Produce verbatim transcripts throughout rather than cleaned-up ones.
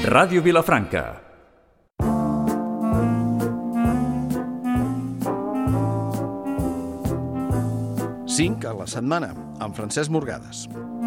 Ràdio Vilafranca. cinc a la setmana, amb Francesc Morgades.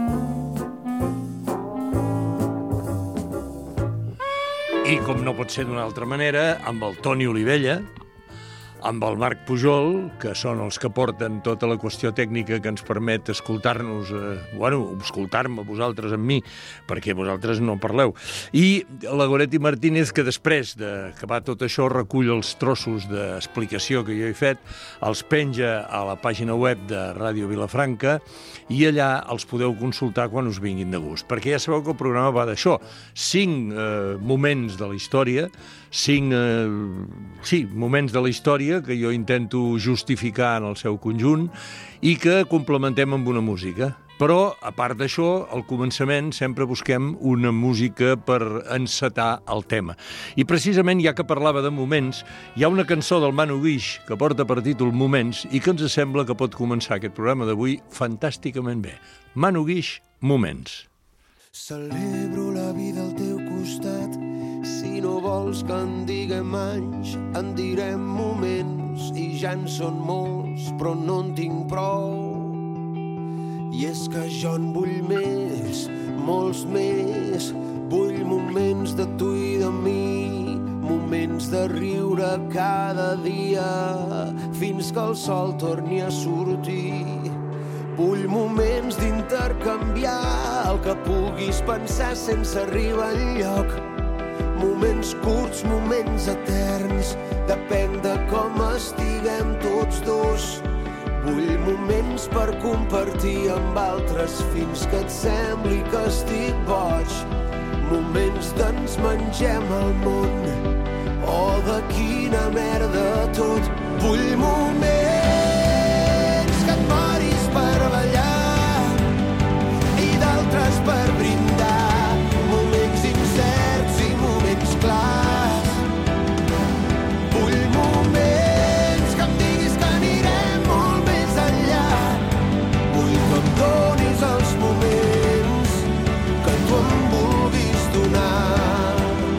I com no pot ser d'una altra manera, amb el Toni Olivella, amb el Marc Pujol, que són els que porten tota la qüestió tècnica que ens permet escoltar-nos, eh, bueno, escoltar-me vosaltres amb mi, perquè vosaltres no parleu. I la Goretti Martínez, que després d'acabar tot això recull els trossos d'explicació que jo he fet, els penja a la pàgina web de Ràdio Vilafranca i allà els podeu consultar quan us vinguin de gust. Perquè ja sabeu que el programa va d'això. Cinc eh, moments de la història, cinc eh, sí, moments de la història que jo intento justificar en el seu conjunt i que complementem amb una música. Però, a part d'això, al començament sempre busquem una música per encetar el tema. I precisament, ja que parlava de moments, hi ha una cançó del Manu Guix que porta per títol Moments i que ens sembla que pot començar aquest programa d'avui fantàsticament bé. Manu Guix, Moments. Celebro la vida al teu costat. Si no vols que en diguem anys, en direm moments, i ja en són molts, però no en tinc prou. I és que jo en vull més, molts més. Vull moments de tu i de mi, moments de riure cada dia, fins que el sol torni a sortir. Vull moments d'intercanviar el que puguis pensar sense arribar enlloc. Moments curts, moments eterns, depèn de com estiguem tots dos. Vull moments per compartir amb altres fins que et sembli que estic boig. Moments d'ens mengem el món, oh, de quina merda tot. Vull moments que et moris per ballar i d'altres per brindar. Moments incerts i moments clars. Vull moments que em diguis que anirem molt més enllà. Vull que em donis els moments que tu em vulguis donar.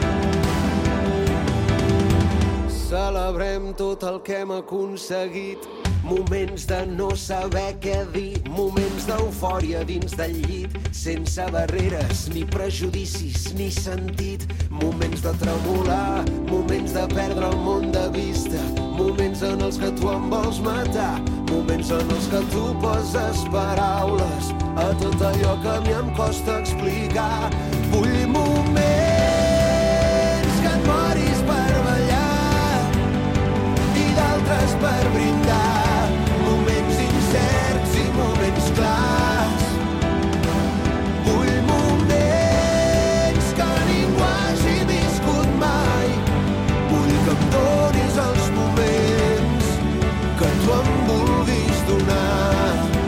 Celebrem tot el que hem aconseguit. Moments de no saber què dir, moments d'eufòria dins del llit, sense barreres, ni prejudicis, ni sentit. Moments de tremolar, moments de perdre el món de vista, moments en els que tu em vols matar, moments en els que tu poses paraules a tot allò que a mi em costa explicar. Vull moments que et moris per ballar i d'altres per brindar. Certs i moments clars. Vull moments que ningú hagi viscut mai. Vull que em donis els moments que tu em vulguis donar.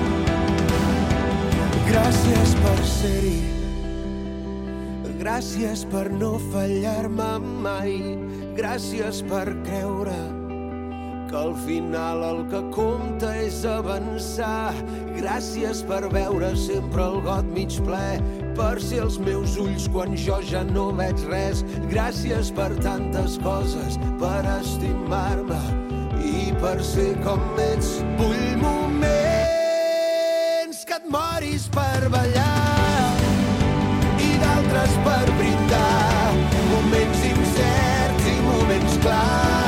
Gràcies per ser-hi, gràcies per no fallar-me mai, gràcies per creure que al final el que compta és avançar. Gràcies per veure sempre el got mig ple, per ser els meus ulls quan jo ja no veig res. Gràcies per tantes coses, per estimar-me i per ser com ets. Vull moments que et moris per ballar i d'altres per brindar. Moments incerts i moments clars.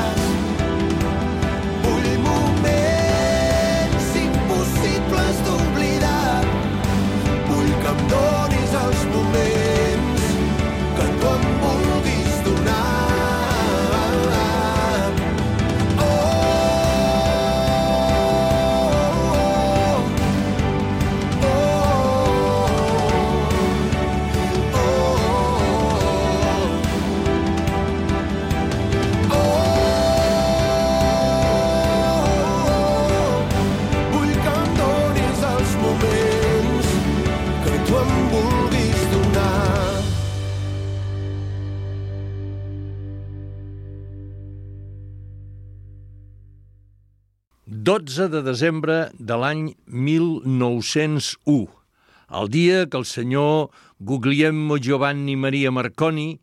Moments impossibles d'oblidar. Vull que em donis els moments que tu em vulguis donar. Oh, oh, oh, oh, oh. dotze de desembre de l'any mil nou-cents u, el dia que el senyor Guglielmo Giovanni Maria Marconi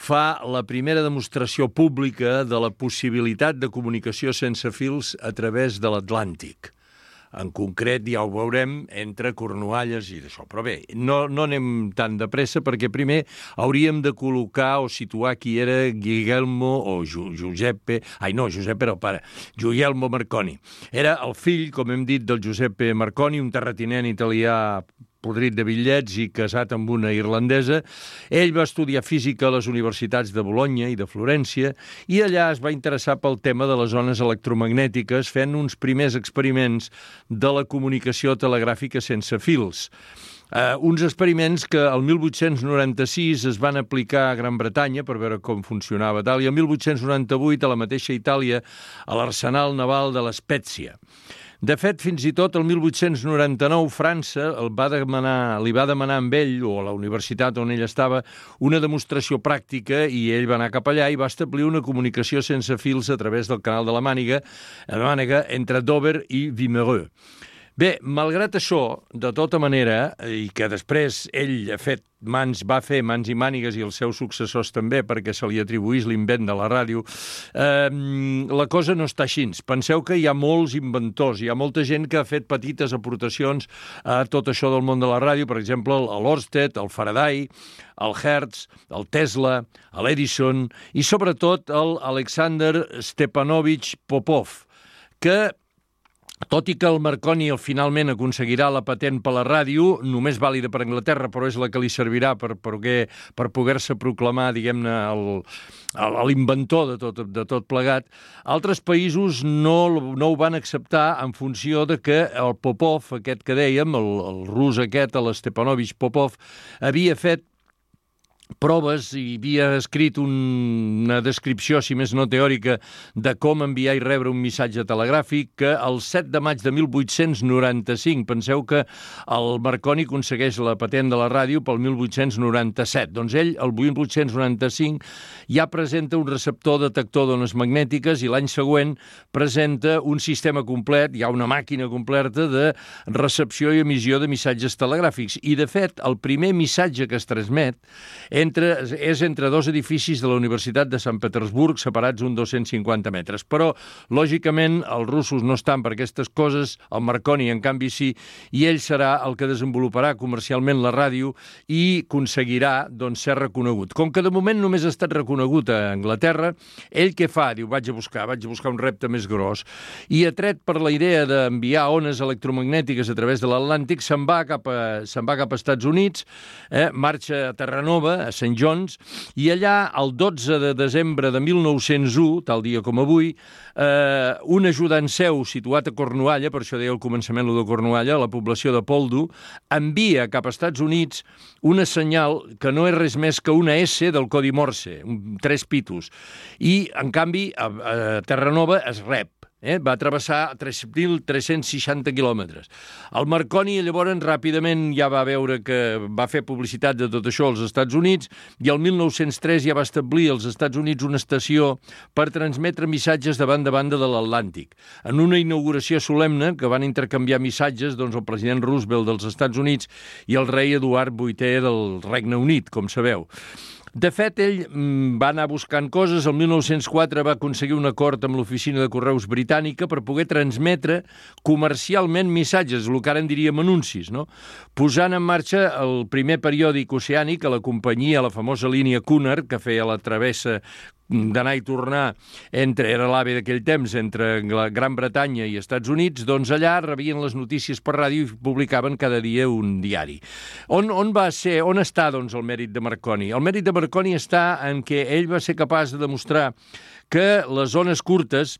fa la primera demostració pública de la possibilitat de comunicació sense fils a través de l'Atlàntic. En concret, ja ho veurem, entre Cornualles i d'això. Però bé, no, no anem tan de pressa perquè primer hauríem de col·locar o situar qui era Guglielmo o Giuseppe... Ai, no, Giuseppe era el pare. Guglielmo Marconi. Era el fill, com hem dit, del Giuseppe Marconi, un terratinent italià podrit de bitllets i casat amb una irlandesa. Ell va estudiar física a les universitats de Bologna i de Florència i allà es va interessar pel tema de les ones electromagnètiques fent uns primers experiments de la comunicació telegràfica sense fils. Uh, uns experiments que el mil vuit-cents noranta-sis es van aplicar a Gran Bretanya per veure com funcionava tal, i el mil vuit-cents noranta-vuit a la mateixa Itàlia a l'arsenal naval de l'Spezia. De fet, fins i tot el mil vuit-cents noranta-nou França el va demanar, li va demanar amb ell, o a la universitat on ell estava, una demostració pràctica i ell va anar cap allà i va establir una comunicació sense fils a través del canal de la Mànega, la Mànega entre Dover i Wimereux. Bé, malgrat això, de tota manera, i que després ell ha fet mans, va fer mans i mànigues i els seus successors també perquè se li atribuís l'invent de la ràdio, eh, la cosa no està així. Penseu que hi ha molts inventors, hi ha molta gent que ha fet petites aportacions a tot això del món de la ràdio, per exemple, l'Ørsted, el Faraday, el Hertz, el Tesla, l'Edison i sobretot l'Alexander Stepanovich Popov, que tot i que el Marconi finalment aconseguirà la patent per la ràdio, només vàlida per Anglaterra, però és la que li servirà per, per, per poder-se proclamar, diguem-ne, l'inventor de tot, de tot plegat, altres països no, no ho van acceptar en funció de que el Popov, aquest que dèiem, el, el rus aquest, l'Stepanovich Popov, havia fet proves i havia escrit un, una descripció, si més no teòrica, de com enviar i rebre un missatge telegràfic que el set de maig de mil vuit-cents noranta-cinc, penseu que el Marconi aconsegueix la patent de la ràdio pel mil vuit-cents noranta-set. Doncs ell, el mil vuit-cents noranta-cinc, ja presenta un receptor detector d'ones magnètiques i l'any següent presenta un sistema complet, hi ha una màquina completa de recepció i emissió de missatges telegràfics. I, de fet, el primer missatge que es transmet Entre, és entre dos edificis de la Universitat de Sant Petersburg, separats uns dos-cents cinquanta metres. Però, lògicament, els russos no estan per aquestes coses, el Marconi, en canvi, sí, i ell serà el que desenvoluparà comercialment la ràdio i aconseguirà doncs, ser reconegut. Com que de moment només ha estat reconegut a Anglaterra, ell què fa? Diu, vaig a buscar, vaig a buscar un repte més gros. I atret per la idea d'enviar ones electromagnètiques a través de l'Atlàntic, se'n va cap a, se'n va cap a Estats Units, eh, marxa a Terranova, a Saint John's, i allà, el dotze de desembre de mil nou-cents u, tal dia com avui, eh, un ajudant seu situat a Cornualla, per això deia al començament lo de Cornualla, a la població de Poldo, envia cap a Estats Units una senyal que no és res més que una S del codi Morse, tres pitos, i, en canvi, a, a Terranova es rep. Eh? Va travessar tres mil tres-cents seixanta quilòmetres. El Marconi, llavors, ràpidament ja va veure que va fer publicitat de tot això als Estats Units i el mil nou-cents tres ja va establir als Estats Units una estació per transmetre missatges de banda a banda de l'Atlàntic. En una inauguració solemne que van intercanviar missatges doncs, el president Roosevelt dels Estats Units i el rei Eduard vuitè del Regne Unit, com sabeu. De fet, ell va anar buscant coses. El mil nou-cents quatre va aconseguir un acord amb l'oficina de correus britànica per poder transmetre comercialment missatges, el que ara en diríem anuncis, no? Posant en marxa el primer periòdic oceànic a la companyia, la famosa línia Cunard, que feia la travessa d'anar i tornar entre, era l'AVE d'aquell temps, entre la Gran Bretanya i Estats Units, doncs allà rebien les notícies per ràdio i publicaven cada dia un diari. On, on va ser, on està, doncs, el mèrit de Marconi? El mèrit de Marconi està en què ell va ser capaç de demostrar que les ones curtes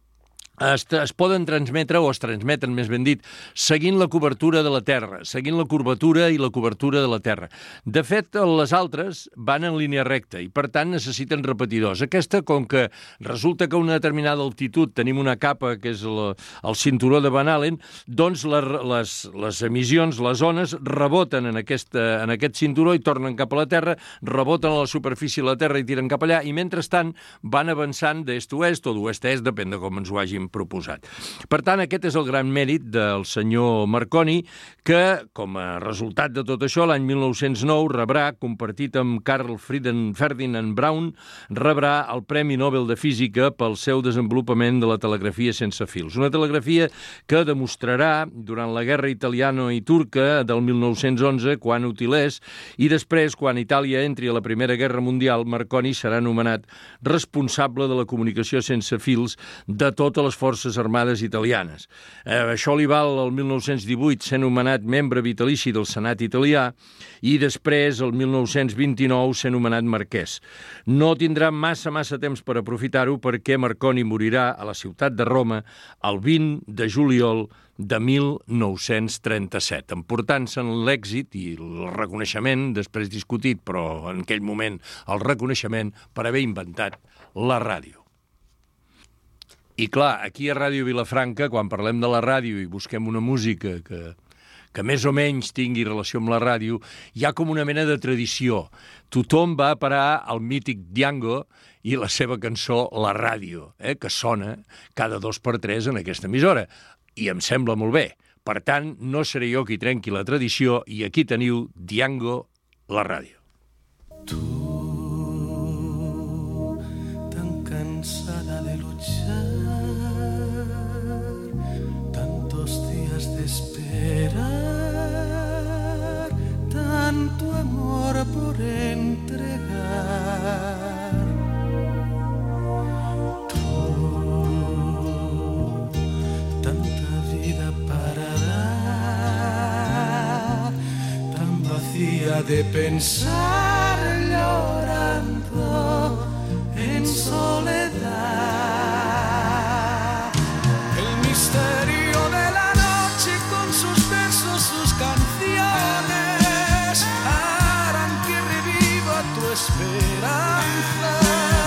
Es, es poden transmetre, o es transmeten, més ben dit, seguint la cobertura de la Terra, seguint la curvatura i la cobertura de la Terra. De fet, les altres van en línia recta i, per tant, necessiten repetidors. Aquesta, com que resulta que a una determinada altitud tenim una capa, que és la, el cinturó de Van Allen, doncs la, les, les emissions, les ones, reboten en, aquesta, en aquest cinturó i tornen cap a la Terra, reboten a la superfície de la Terra i tiren cap allà, i mentrestant van avançant d'est a oest o d'oest a est, depèn de com ens ho hàgim hem proposat. Per tant, aquest és el gran mèrit del senyor Marconi, que, com a resultat de tot això, l'any mil nou-cents nou rebrà, compartit amb Carl Ferdinand Braun, rebrà el Premi Nobel de Física pel seu desenvolupament de la telegrafia sense fils. Una telegrafia que demostrarà, durant la guerra italiana i turca del mil nou-cents onze, quan útil és, i després, quan Itàlia entri a la Primera Guerra Mundial, Marconi serà nomenat responsable de la comunicació sense fils de totes les forces armades italianes. Eh, això li val el mil nou-cents divuit ser nomenat membre vitalici del Senat italià i després, el mil nou-cents vint-i-nou, ser nomenat marquès. No tindrà massa, massa temps per aprofitar-ho perquè Marconi morirà a la ciutat de Roma el vint de juliol de mil nou-cents trenta-set, emportant-se'n l'èxit i el reconeixement, després discutit, però en aquell moment el reconeixement per haver inventat la ràdio. I clar, aquí a Ràdio Vilafranca, quan parlem de la ràdio i busquem una música que, que més o menys tingui relació amb la ràdio, hi ha com una mena de tradició. Tothom va a parar al mític Django i la seva cançó La Ràdio, eh, que sona cada dos per tres en aquesta emissora. I em sembla molt bé. Per tant, no seré jo qui trenqui la tradició i aquí teniu Django, La Ràdio. Tu, tan cansada de luchar, tantos días de esperar, tanto amor por entregar. De pensar llorando en soledad, el misterio de la noche con sus versos, sus canciones harán que reviva tu esperanza,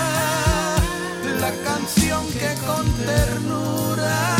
la canción que con ternura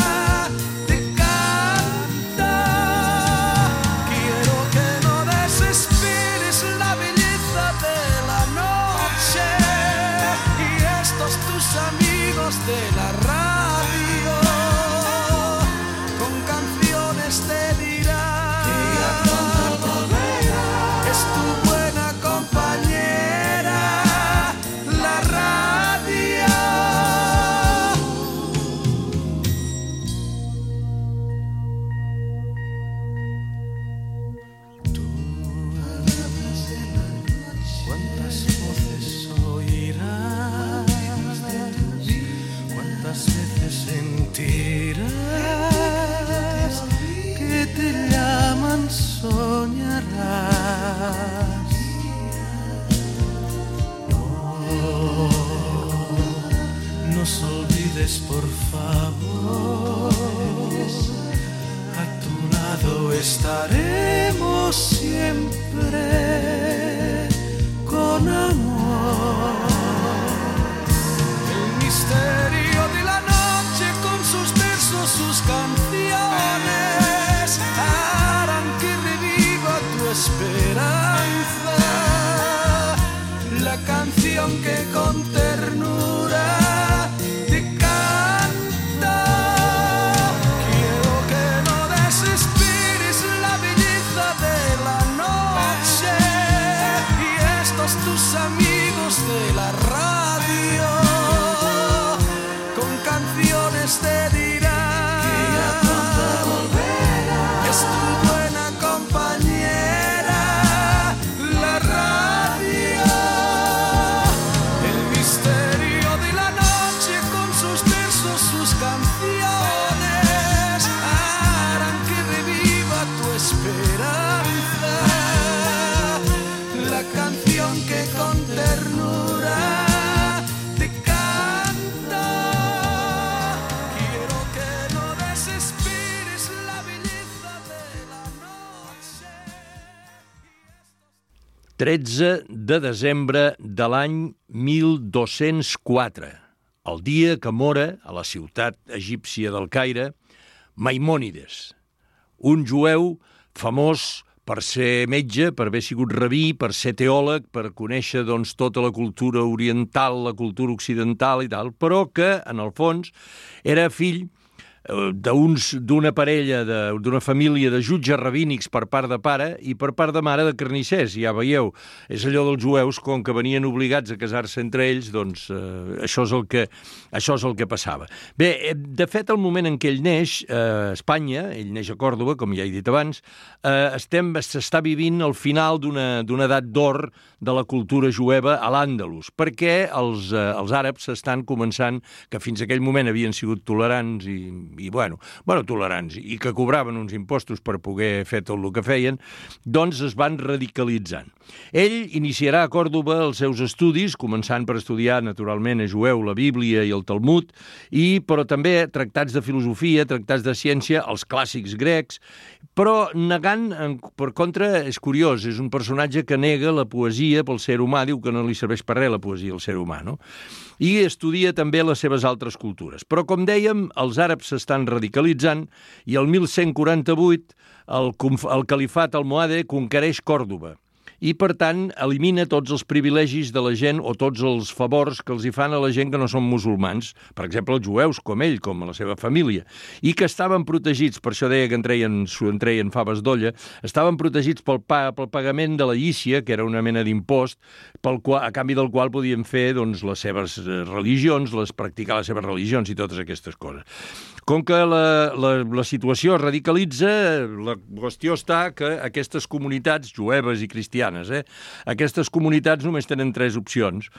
de la radio, con canciones te dirá que ya pronto volverá. Es tu buena compañera, la radio. Tú, cuántas voces oirás, cuántas veces sentirás que te llaman, soñarás. No nos olvides, por favor, a tu lado estaremos siempre con amor. El misterio de la noche con sus versos, sus canciones harán que reviva tu esperanza, la canción que con ternura te canta. Quiero que no desesperes la belleza de la noche y estos tus amigos de la radio con canciones te dirán que ya pronto volverá. Es tu buena compañera, la radio. El misterio de la noche con sus versos, sus canciones harán que reviva tu esperanza, la canción que con ternura te canta. Quiero que no desesperes la belleza de la noche. tretze de desembre de l'any mil dos-cents quatre, el dia que mora a la ciutat egípcia del Caire Maimònides, un jueu famós per ser metge, per haver sigut rabí, per ser teòleg, per conèixer doncs, tota la cultura oriental, la cultura occidental i tal, però que, en el fons, era fill d'una parella, d'una família de jutges rabínics per part de pare i per part de mare de carnissers. Ja veieu, és allò dels jueus, com que venien obligats a casar-se entre ells, doncs eh, això, és el que, això és el que passava. Bé, de fet, el moment en què ell neix, a eh, Espanya, ell neix a Còrdova, com ja he dit abans, eh, estem, s'està vivint el final d'una edat d'or de la cultura jueva a l'Àndalus, perquè els, eh, els àrabs estan començant, que fins a aquell moment havien sigut tolerants i i bueno, bueno, tolerants, i que cobraven uns impostos per poder fer tot el que feien, doncs es van radicalitzant. Ell iniciarà a Còrdova els seus estudis, començant per estudiar, naturalment, a jueu, la Bíblia i el Talmud, i, però també tractats de filosofia, tractats de ciència, els clàssics grecs, però negant, per contra, és curiós, és un personatge que nega la poesia pel ser humà, diu que no li serveix per res la poesia al ser humà, no? I estudia també les seves altres cultures. Però, com dèiem, els àrabs s'estan radicalitzant i el mil cent quaranta-vuit el, el califat almohade conquereix Còrdova i, per tant, elimina tots els privilegis de la gent o tots els favors que els hi fan a la gent que no són musulmans, per exemple, els jueus, com ell, com la seva família, i que estaven protegits, per això deia que en treien, en treien faves d'olla, estaven protegits pel, pa, pel pagament de la llícia, que era una mena d'impost, pel qual, a canvi del qual podien fer doncs, les seves religions, les practicar les seves religions i totes aquestes coses. Com que la, la, la situació es radicalitza, la qüestió està que aquestes comunitats jueves i cristianes, eh, aquestes comunitats només tenen tres opcions.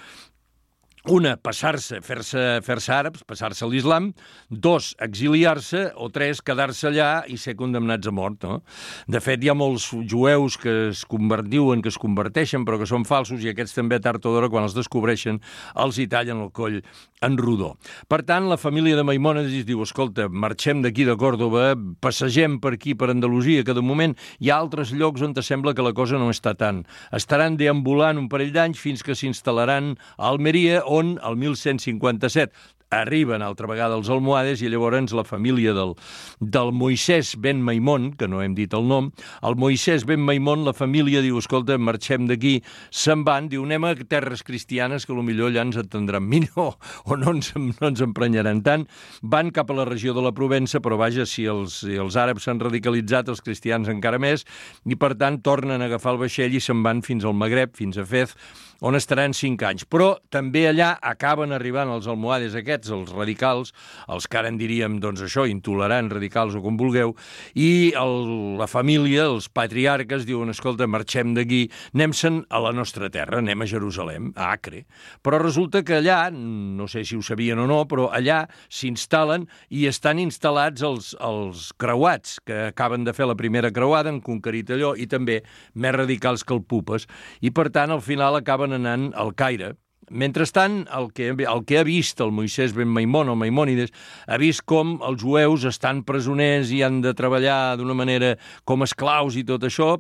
Una, passar-se, fer-se fer-se àrabs, passar-se a l'islam. Dos, exiliar-se. O tres, quedar-se allà i ser condemnats a mort. No? De fet, hi ha molts jueus que es diuen que es converteixen, però que són falsos, i aquests també, tard o d'hora, quan els descobreixen, els hi tallen el coll en rodó. Per tant, la família de Maimònides diu, escolta, marxem d'aquí de Còrdova, passegem per aquí, per Andalusia, que de moment hi ha altres llocs on sembla que la cosa no està tant. Estaran deambulant un parell d'anys fins que s'instal·laran a Almeria, on el mil cent cinquanta-set arriben altra vegada els almohades i llavors la família del, del Moisès ben Maimon, que no hem dit el nom, el Moisès ben Maimon, la família diu, escolta, marxem d'aquí, se'n van, diu, anem a terres cristianes que potser allà ens atendran millor o no ens, no ens emprenyaran tant. Van cap a la regió de la Provença, però vaja, si els, si els àrabs s'han radicalitzat, els cristians encara més, i per tant tornen a agafar el vaixell i se'n van fins al Magreb, fins a Fez, on estaran cinc anys. Però també allà acaben arribant els almohades aquests, els radicals, els que ara en diríem, doncs això, intolerants, radicals o com vulgueu, i el, la família, els patriarques, diuen, escolta, marxem d'aquí, anem-se'n a la nostra terra, anem a Jerusalem, a Acre. Però resulta que allà, no sé si ho sabien o no, però allà s'instal·len i estan instal·lats els, els creuats, que acaben de fer la primera creuada, han conquerit allò, i també més radicals que el Pupes, i per tant, al final acaben anant al Caire. Mentrestant, el que, el que ha vist el Moisès ben Maimon o Maimònides ha vist com els jueus estan presoners i han de treballar d'una manera com esclaus i tot això,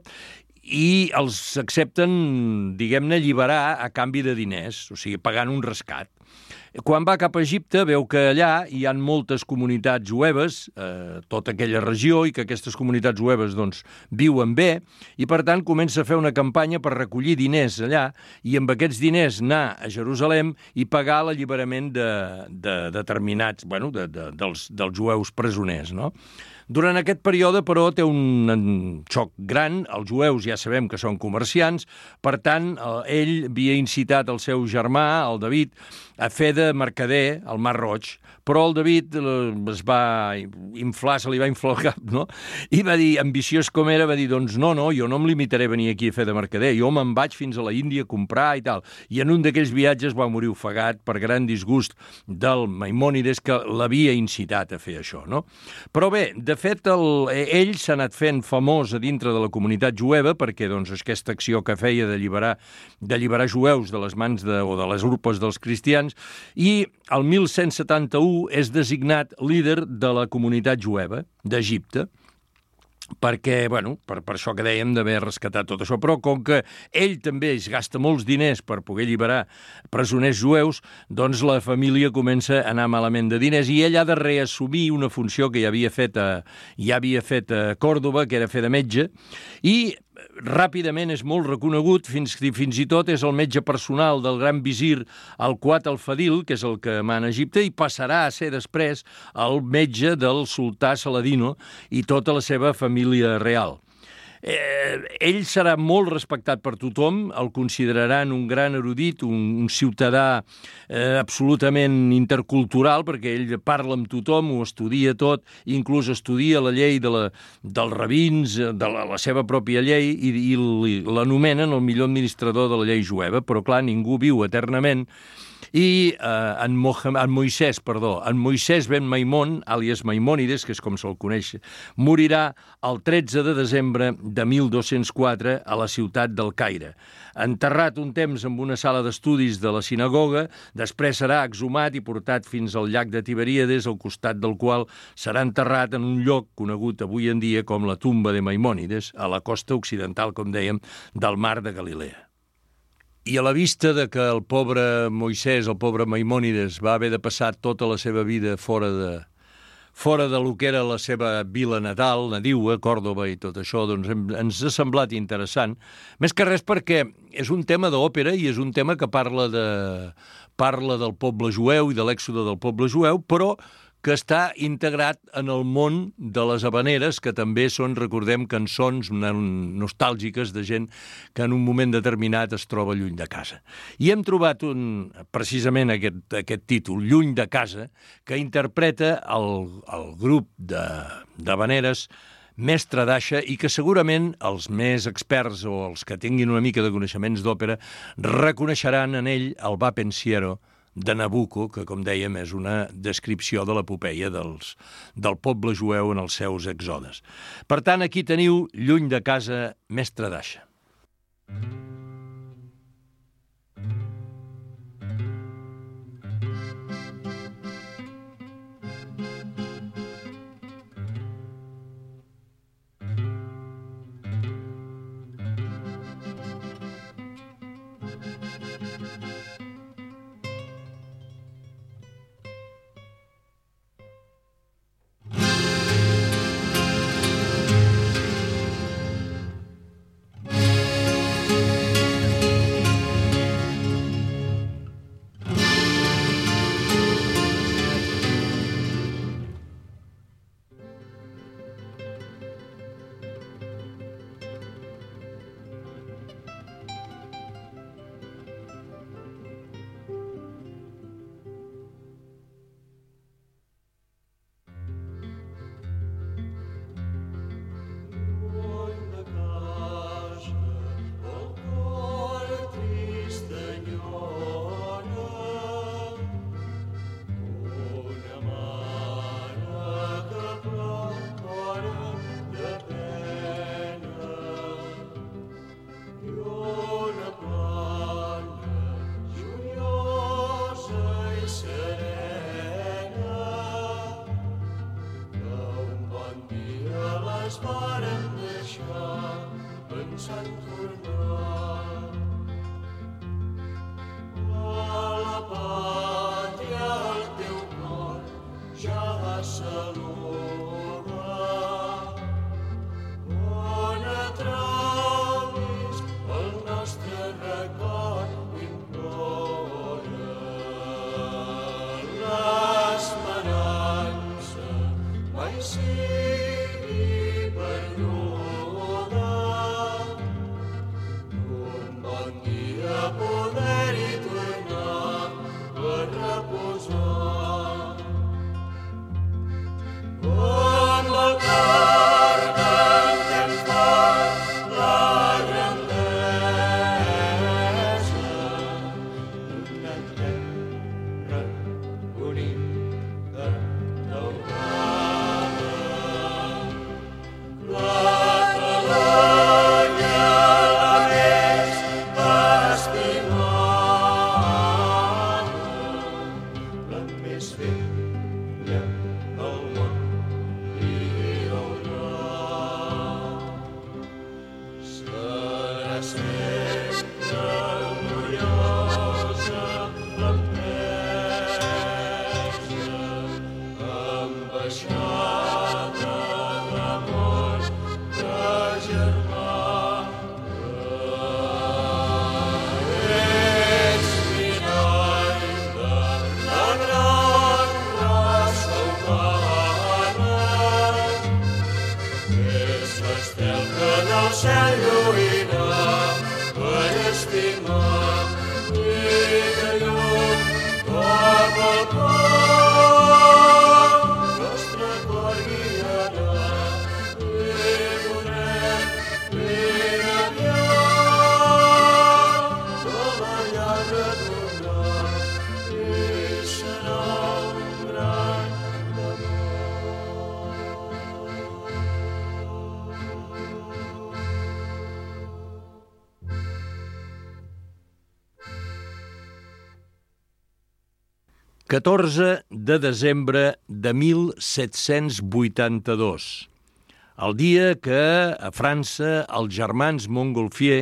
i els accepten, diguem-ne, alliberar a canvi de diners, o sigui, pagant un rescat. Quan va cap a Egipte veu que allà hi ha moltes comunitats jueves, eh, tota aquella regió, i que aquestes comunitats jueves doncs, viuen bé, i per tant comença a fer una campanya per recollir diners allà i amb aquests diners anar a Jerusalem i pagar l'alliberament de, de determinats, bueno, de, de, dels, dels jueus presoners, no? Durant aquest període, però, té un xoc gran. Els jueus ja sabem que són comerciants, per tant, ell havia incitat el seu germà, el David, a fer de mercader al Mar Roig, però el David es va inflar, se li va inflar el cap, no? I va dir, ambiciós com era, va dir, doncs no, no, jo no em limitaré a venir aquí a fer de mercader, jo me'n vaig fins a la Índia a comprar i tal. I en un d'aquells viatges va morir ofegat per gran disgust del Maimònides, que l'havia incitat a fer això, no? Però bé, de fet, el, ell s'ha anat fent famós a dintre de la comunitat jueva perquè doncs, aquesta acció que feia d'alliberar d'alliberar jueus de les mans de, o de les urpes dels cristians, i el mil cent setanta-u és designat líder de la comunitat jueva d'Egipte, perquè, bueno, per, per això que dèiem d'haver rescatat tot això, però com que ell també es gasta molts diners per poder alliberar presoners jueus, doncs la família comença a anar malament de diners i ell ha de reassumir una funció que ja havia fet a, ja havia fet a Còrdova, que era fer de metge, i ràpidament és molt reconegut, fins, fins i tot és el metge personal del gran visir Al-Quwat al-Fadil, que és el que mana Egipte, i passarà a ser després el metge del sultà Saladino i tota la seva família real. Eh, ell serà molt respectat per tothom, el consideraran un gran erudit, un, un ciutadà eh, absolutament intercultural, perquè ell parla amb tothom, ho estudia tot, inclús estudia la llei de la, dels rabins, de la, la seva pròpia llei, i, i l'anomenen el millor administrador de la llei jueva, però clar, ningú viu eternament. I eh, en, Mohamed, en Moisès, perdó, en Moisès ben Maimon, àlies Maimònides, que és com se'l coneix, morirà el tretze de desembre de mil dos-cents quatre a la ciutat del Caire. Enterrat un temps en una sala d'estudis de la sinagoga, després serà exhumat i portat fins al llac de Tiberíades, al costat del qual serà enterrat en un lloc conegut avui en dia com la tumba de Maimònides, a la costa occidental, com dèiem, del mar de Galilea. I a la vista de que el pobre Moisès, el pobre Maimònides, va haver de passar tota la seva vida fora de, fora de lo que era la seva vila natal, nadiua, Còrdova i tot això, doncs hem, ens ha semblat interessant. Més que res perquè és un tema d'òpera i és un tema que parla, de, parla del poble jueu i de l'èxode del poble jueu, però que està integrat en el món de les havaneres, que també són, recordem, cançons nostàlgiques de gent que en un moment determinat es troba lluny de casa. I hem trobat un, precisament aquest, aquest títol, Lluny de casa, que interpreta el, el grup d'havaneres Mestre d'Aixa i que segurament els més experts o els que tinguin una mica de coneixements d'òpera reconeixeran en ell el Va Pensiero de Nabucco, que, com dèiem, és una descripció de l'epopeia dels, del poble jueu en els seus exodes. Per tant, aquí teniu Lluny de casa, Mestre d'Aixa. cel lluïna, que l'estima, i de llum cap al cor, nostre cor guiarà, i veurem ben aviat, com allà retornar, i serà un gran amor. catorze de desembre de mil set-cents vuitanta-dos, el dia que a França els germans Montgolfier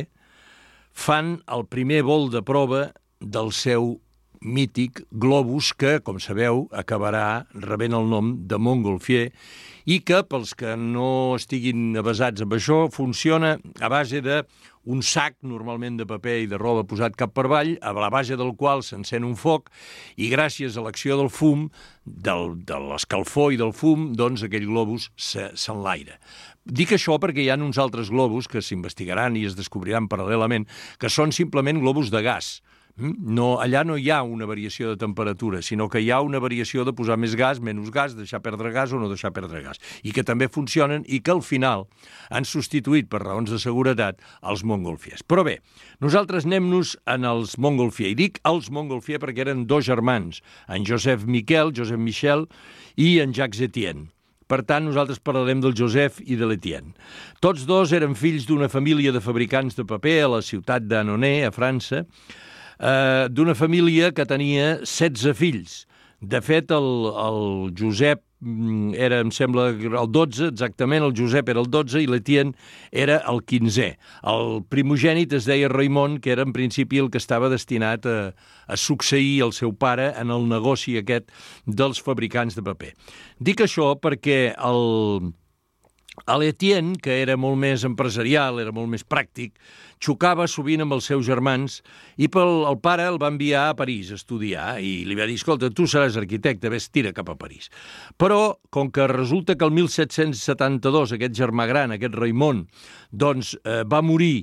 fan el primer vol de prova del seu mític globus que, com sabeu, acabarà rebent el nom de Montgolfier i que, pels que no estiguin avesats amb això, funciona a base d'un sac, normalment de paper i de roba posat cap per avall, a la base del qual s'encén un foc i gràcies a l'acció del fum, del, de l'escalfor i del fum, doncs aquell globus s'enlaira. Dic això perquè hi ha uns altres globus que s'investigaran i es descobriran paral·lelament, que són simplement globus de gas. No, allà no hi ha una variació de temperatura, sinó que hi ha una variació de posar més gas, menys gas, deixar perdre gas o no deixar perdre gas, i que també funcionen i que al final han substituït per raons de seguretat els Montgolfiers. Però bé, nosaltres anem-nos en els Montgolfier, i dic els Montgolfier perquè eren dos germans, en Joseph Miquel, Joseph Michel i en Jacques Etienne. Per tant, nosaltres parlarem del Joseph i de l'Etienne. Tots dos eren fills d'una família de fabricants de paper a la ciutat d'Annonay, a França, Uh, d'una família que tenia setze fills. De fet, el, el Josep era, em sembla, el dotze, exactament, el Josep era el dotze i l'Etienne era el quinzè. El primogènit es deia Raimon, que era en principi el que estava destinat a, a succeir el seu pare en el negoci aquest dels fabricants de paper. Dic això perquè el... l'Etienne, que era molt més empresarial, era molt més pràctic, xocava sovint amb els seus germans i pel, el pare el va enviar a París a estudiar i li va dir, escolta, tu seràs arquitecte, ves, tira cap a París. Però, com que resulta que el mil set-cents setanta-dos aquest germà gran, aquest Raimon, doncs eh, va morir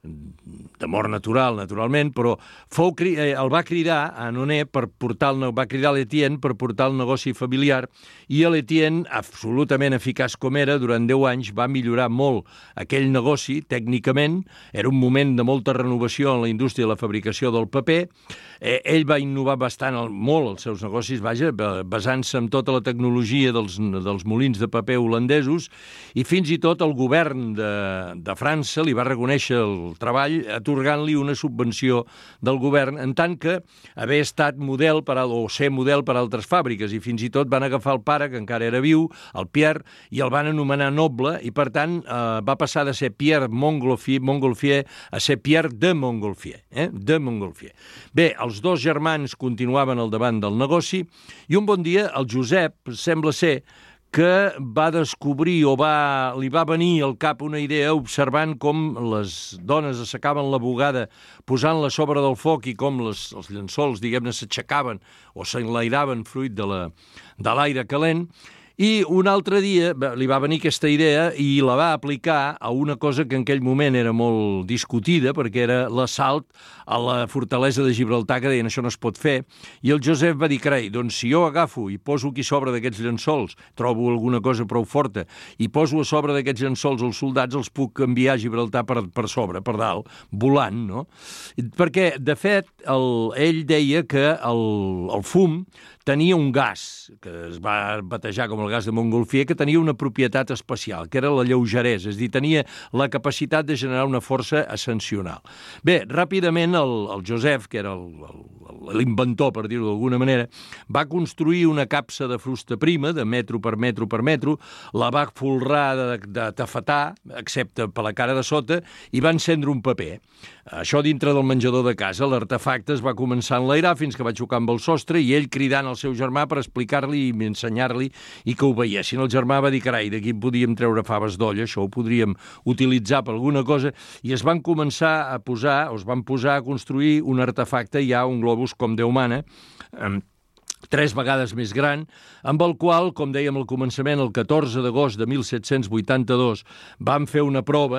de mort natural, naturalment, però fou, eh, el va cridar a Annonay per portar el, va cridar l'Etienne per portar el negoci familiar i l'Etienne, absolutament eficaç com era, durant deu anys va millorar molt aquell negoci tècnicament, era un moment de molta renovació en la indústria de la fabricació del paper, eh, ell va innovar bastant el, molt els seus negocis, vaja, basant-se en tota la tecnologia dels, dels molins de paper holandesos i fins i tot el govern de, de França li va reconèixer el treball atorgant-li una subvenció del govern, en tant que haver estat model per, o ser model per a altres fàbriques, i fins i tot van agafar el pare, que encara era viu, el Pierre, i el van anomenar noble, i per tant eh, va passar de ser Pierre Montgolfier, Montgolfier a ser Pierre de Montgolfier, eh? de Montgolfier. Bé, els dos germans continuaven al davant del negoci, i un bon dia el Josep sembla ser que va descobrir o va, li va venir al cap una idea observant com les dones assecaven la bugada posant-la sobre del foc i com les, els llençols, diguem-ne, s'aixecaven o s'enlairaven fruit de la, de l'aire calent. I un altre dia li va venir aquesta idea i la va aplicar a una cosa que en aquell moment era molt discutida, perquè era l'assalt a la fortalesa de Gibraltar, que deien això no es pot fer, i el Josep va dir, carai, doncs si jo agafo i poso aquí sobre d'aquests llençols, trobo alguna cosa prou forta, i poso a sobre d'aquests llençols els soldats, els puc enviar a Gibraltar per, per sobre, per dalt, volant, no? Perquè, de fet, el, ell deia que el, el fum tenia un gas, que es va batejar com el gas de Montgolfier, que tenia una propietat especial, que era la lleugeresa, és a dir, tenia la capacitat de generar una força ascensional. Bé, ràpidament el, el Joseph, que era l'inventor, per dir-ho d'alguna manera, va construir una capsa de fusta prima, de metro per metro per metro, la va folrar de, de tafetà, excepte per la cara de sota, i va encendre un paper. Això dintre del menjador de casa, l'artefacte es va començar a enlairar fins que va xocar amb el sostre i ell cridant al seu germà per explicar-li i ensenyar-li i que ho veiessin. El germà va dir, carai, d'aquí podíem treure faves d'olla, això ho podríem utilitzar per alguna cosa, i es van començar a posar, o es van posar a construir un artefacte, ja un globus com Déu mana, amb tres vegades més gran, amb el qual, com dèiem al començament, el catorze d'agost de mil set-cents vuitanta-dos, van fer una prova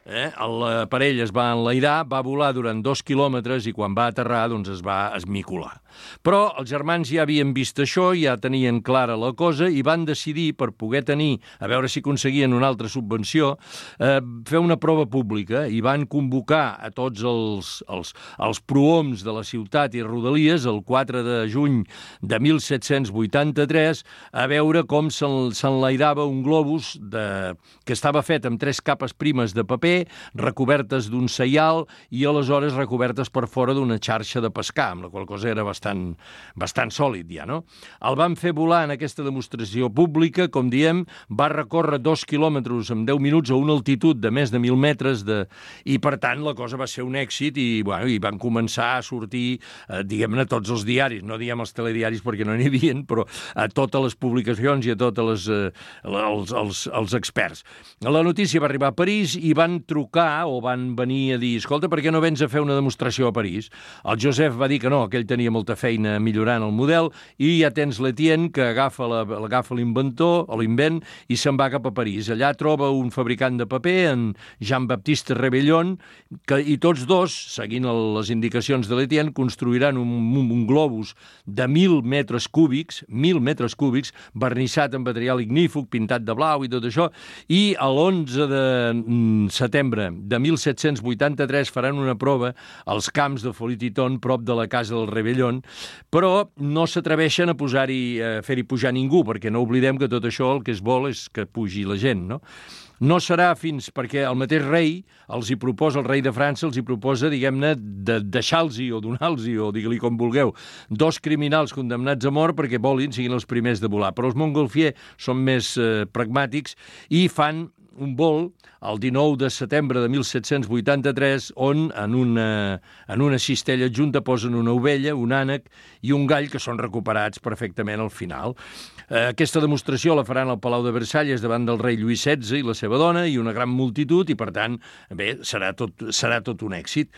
Eh? L'aparell es va enlairar, va volar durant dos quilòmetres i quan va aterrar doncs es va esmicolar. Però els germans ja havien vist això, ja tenien clara la cosa i van decidir, per poder tenir, a veure si aconseguien una altra subvenció, eh, fer una prova pública i van convocar a tots els, els, els prohoms de la ciutat i rodalies el quatre de juny de mil set-cents vuitanta-tres a veure com s'enlairava un globus de, que estava fet amb tres capes primes de paper recobertes d'un seial i aleshores recobertes per fora d'una xarxa de pescar, amb la qual cosa era bastant, bastant sòlid ja, no? El van fer volar en aquesta demostració pública, com diem, va recórrer dos quilòmetres en deu minuts a una altitud de més de mil metres de... i per tant la cosa va ser un èxit i, bueno, i van començar a sortir, eh, diguem-ne, a tots els diaris, no diem els telediaris perquè no n'hi havia, però a totes les publicacions i a tots les, eh, els, els, els experts. La notícia va arribar a París i van trucar o van venir a dir escolta, per què no vens a fer una demostració a París? El Josep va dir que no, que ell tenia molta feina millorant el model i ja tens l'Etienne que agafa la, agafa l'inventor o l'invent i se'n va cap a París. Allà troba un fabricant de paper, en Jean-Baptiste Rebellon, que, i tots dos, seguint el, les indicacions de l'Etienne, construiran un, un, un globus de mil metres cúbics, mil metres cúbics, vernissat amb material ignífug, pintat de blau i tot això, i l'onze de setembre de mil set-cents vuitanta-tres faran una prova als camps de Folly-Titon, prop de la casa del Rebellon, però no s'atreveixen a posar-hi, a fer-hi pujar ningú, perquè no oblidem que tot això el que es vol és que pugi la gent, no? No serà fins perquè el mateix rei els hi proposa, el rei de França els hi proposa, diguem-ne, de deixar-los-hi o donar-los-hi, o digue-li com vulgueu, dos criminals condemnats a mort perquè volin, siguin els primers de volar. Però els Montgolfier són més eh, pragmàtics i fan un vol el dinou de setembre de mil set-cents vuitanta-tres on en una, en una cistella adjunta posen una ovella, un ànec i un gall que són recuperats perfectament al final. Eh, aquesta demostració la faran al Palau de Versalles davant del rei Lluís setze i la seva dona i una gran multitud i per tant, bé, serà tot, serà tot un èxit.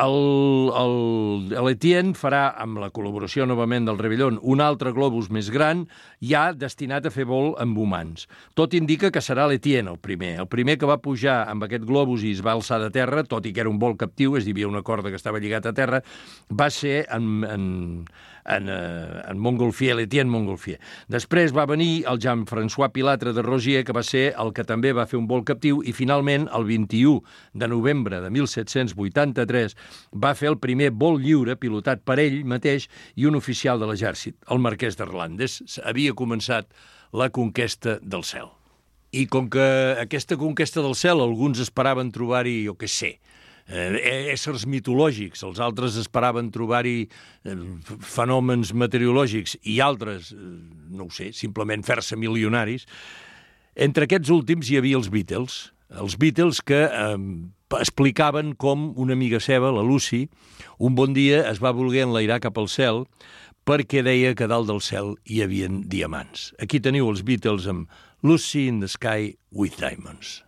L'Etienne farà, amb la col·laboració novament del Rebellon, un altre globus més gran, ja destinat a fer vol amb humans. Tot indica que serà l'Etienne el primer. El primer que va pujar amb aquest globus i es va alçar de terra, tot i que era un vol captiu, és a dir, hi havia una corda que estava lligat a terra, va ser en, en, en, en Montgolfier, l'Etienne Montgolfier. Després va venir el Jean-François Pilatre de Rozier, que va ser el que també va fer un vol captiu, i finalment, el vint-i-u de novembre de mil set-cents vuitanta-tres, va fer el primer vol lliure pilotat per ell mateix i un oficial de l'exèrcit, el marquès d'Erlandes. Havia començat la conquesta del cel. I com que aquesta conquesta del cel alguns esperaven trobar-hi, jo què sé, eh, éssers mitològics, els altres esperaven trobar-hi eh, fenòmens meteorològics i altres, eh, no ho sé, simplement fer-se milionaris, entre aquests últims hi havia els Beatles, els Beatles que eh, explicaven com una amiga seva, la Lucy, un bon dia es va voler enlairar cap al cel perquè deia que dalt del cel hi havia diamants. Aquí teniu els Beatles amb Lucy in the Sky with Diamonds.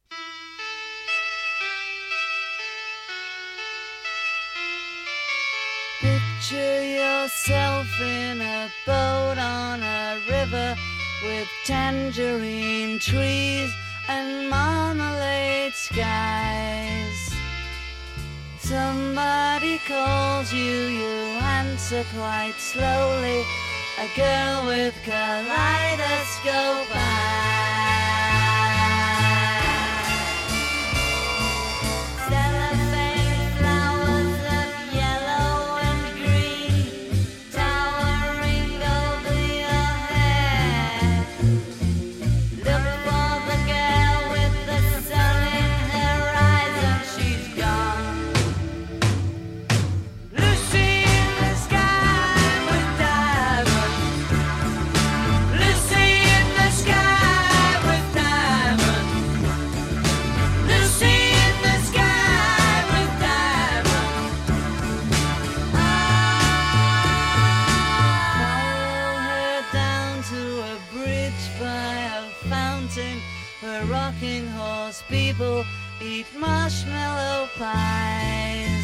Picture yourself in a boat on a river with tangerine trees and marmalade skies. Somebody calls you, you answer quite slowly. A girl with kaleidoscope eyes. Cellophane flowers of yellow and green towering over your head. Look for the girl with the sun in her eyes and she's gone. Lucy in the sky with diamonds. Lucy in the sky with diamonds. Lucy in the sky with diamonds. Follow her down to a bridge by a fountain where rocking horse people eat marshmallow pies.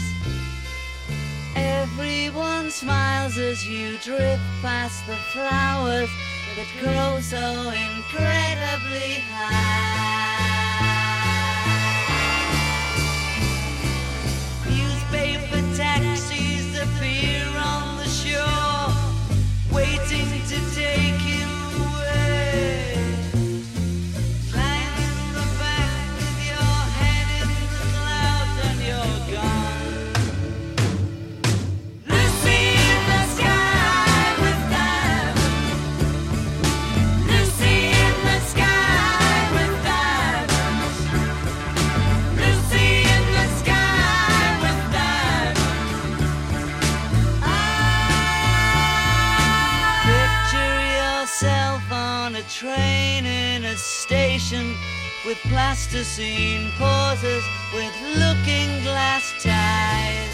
Everyone smiles as you drift past the flowers that grow so incredibly high. with plasticine pauses, with looking glass ties.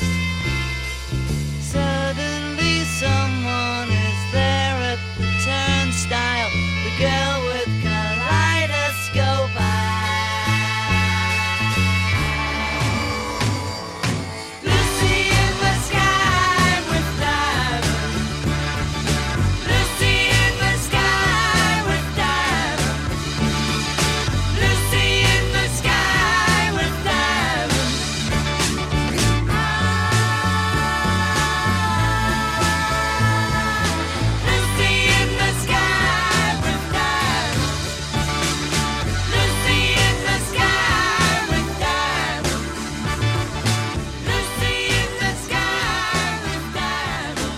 Suddenly someone is there at the turnstile, the girl with kaleidoscope eyes. Lucy in the sky with diamonds. Lucy in the sky with diamonds. Lucy in the sky with diamonds. Lucy in the sky with diamonds. Lucy in the sky with diamonds. Lucy in the sky with diamonds.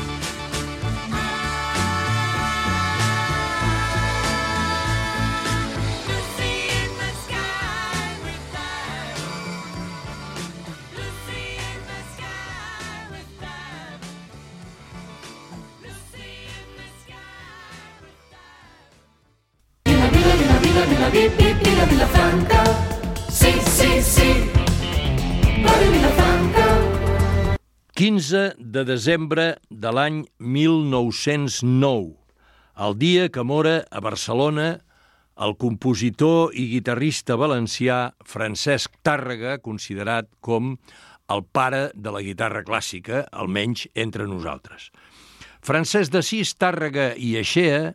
Lucy in the sky with diamonds. Lucy in the sky with diamonds. Lucy in the sky with diamonds. quinze de desembre de l'any mil nou-cents nou, el dia que mora a Barcelona el compositor i guitarrista valencià Francesc Tàrrega, considerat com el pare de la guitarra clàssica, almenys entre nosaltres. Francesc d'Assís Tàrrega i Aixea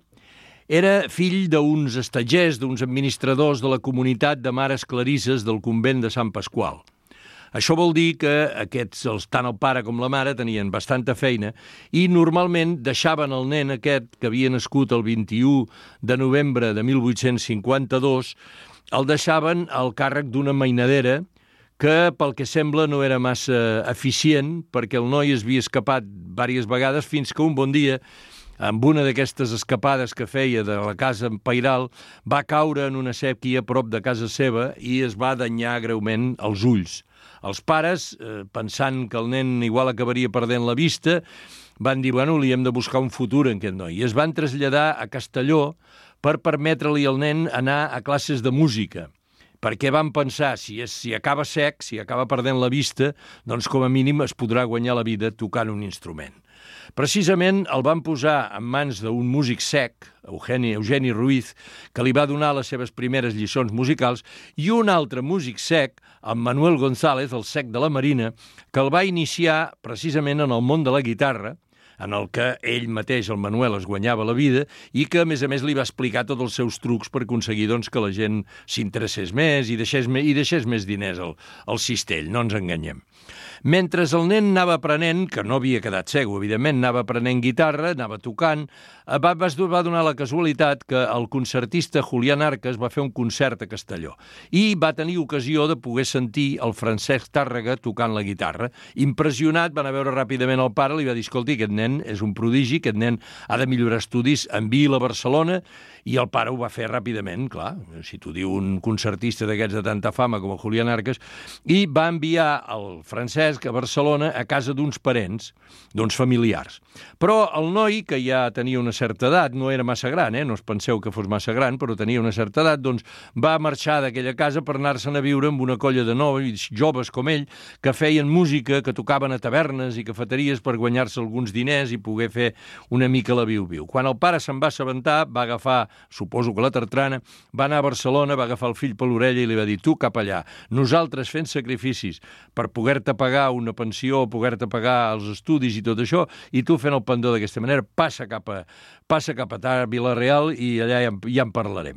era fill d'uns estatgers, d'uns administradors de la comunitat de mares clarisses del convent de Sant Pasqual. Això vol dir que aquests, els, tant el pare com la mare, tenien bastanta feina i normalment deixaven el nen aquest, que havia nascut el vint-i-u de novembre de mil vuit-cents cinquanta-dos, el deixaven al càrrec d'una mainadera que, pel que sembla, no era massa eficient perquè el noi es havia escapat diverses vegades fins que un bon dia, amb una d'aquestes escapades que feia de la casa en Pairal, va caure en una sèquia a prop de casa seva i es va danyar greument els ulls. Els pares, eh, pensant que el nen igual acabaria perdent la vista, van dir, bueno, li hem de buscar un futur en aquest noi. I es van traslladar a Castelló per permetre-li al nen anar a classes de música, perquè van pensar, si, és, si acaba sec, si acaba perdent la vista, doncs com a mínim es podrà guanyar la vida tocant un instrument. Precisament el van posar en mans d'un músic sec, Eugeni, Eugeni Ruiz, que li va donar les seves primeres lliçons musicals, i un altre músic sec, en Manuel González, el sec de la Marina, que el va iniciar precisament en el món de la guitarra, en el que ell mateix, el Manuel, es guanyava la vida i que, a més a més, li va explicar tots els seus trucs per aconseguir doncs, que la gent s'interessés més i deixés, me, i deixés més diners al, al cistell, no ens enganyem. Mentre el nen anava aprenent, que no havia quedat cego, evidentment, anava aprenent guitarra, anava tocant, va, va donar la casualitat que el concertista Julián Arcas va fer un concert a Castelló i va tenir ocasió de poder sentir el Francesc Tàrrega tocant la guitarra. Impressionat, van a veure ràpidament el pare, li va dir, escolti, aquest nen és un prodigi, aquest nen ha de millorar estudis, enviï'l a Barcelona, i el pare ho va fer ràpidament, clar, si t'ho diu un concertista d'aquests de tanta fama com el Julián Arcas, i va enviar el Francesc a Barcelona a casa d'uns parents, d'uns familiars. Però el noi, que ja tenia una certa edat, no era massa gran, eh? No us penseu que fos massa gran, però tenia una certa edat, doncs va marxar d'aquella casa per anar-se'n a viure amb una colla de nois joves com ell, que feien música, que tocaven a tavernes i cafeteries per guanyar-se alguns diners i poder fer una mica la viu-viu. Quan el pare se'n va assabentar, va agafar, suposo que la tartrana, va anar a Barcelona, va agafar el fill per l'orella i li va dir, tu cap allà, nosaltres fent sacrificis per poder-te pagar una pensió, poder-te pagar els estudis i tot això, i tu fent el pendó d'aquesta manera, passa cap a, passa cap a Vila-real i allà ja, ja en parlarem.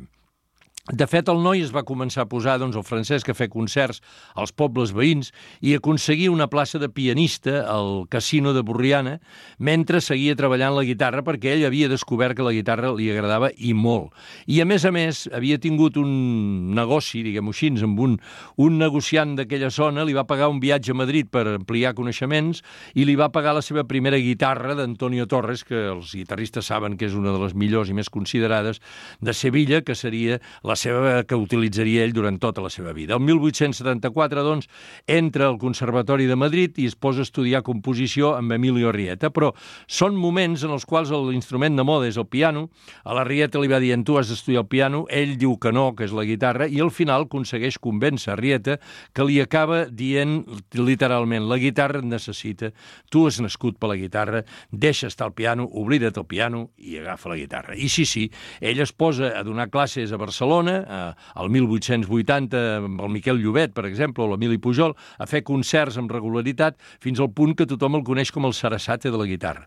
De fet, el noi es va començar a posar, doncs, el Francesc a fer concerts als pobles veïns i a aconseguir una plaça de pianista al Casino de Borriana mentre seguia treballant la guitarra perquè ell havia descobert que la guitarra li agradava i molt. I, a més a més, havia tingut un negoci, diguem-ho així, amb un, un negociant d'aquella zona, li va pagar un viatge a Madrid per ampliar coneixements i li va pagar la seva primera guitarra d'Antonio Torres, que els guitarristes saben que és una de les millors i més considerades de Sevilla, que seria la seva, que utilitzaria ell durant tota la seva vida. El mil vuit-cents setanta-quatre, doncs, entra al Conservatori de Madrid i es posa a estudiar composició amb Emilio Arrieta, però són moments en els quals l'instrument de moda és el piano. A l'Arrieta li va dient, tu has d'estudiar el piano, ell diu que no, que és la guitarra, i al final aconsegueix convèncer Arrieta, que li acaba dient literalment, la guitarra et necessita, tu has nascut per la guitarra, deixa estar el piano, oblida't el piano i agafa la guitarra. I sí, sí, ell es posa a donar classes a Barcelona, al mil vuit-cents vuitanta, amb el Miquel Llobet, per exemple, o l'Emili Pujol, a fer concerts amb regularitat, fins al punt que tothom el coneix com el Sarasate de la guitarra.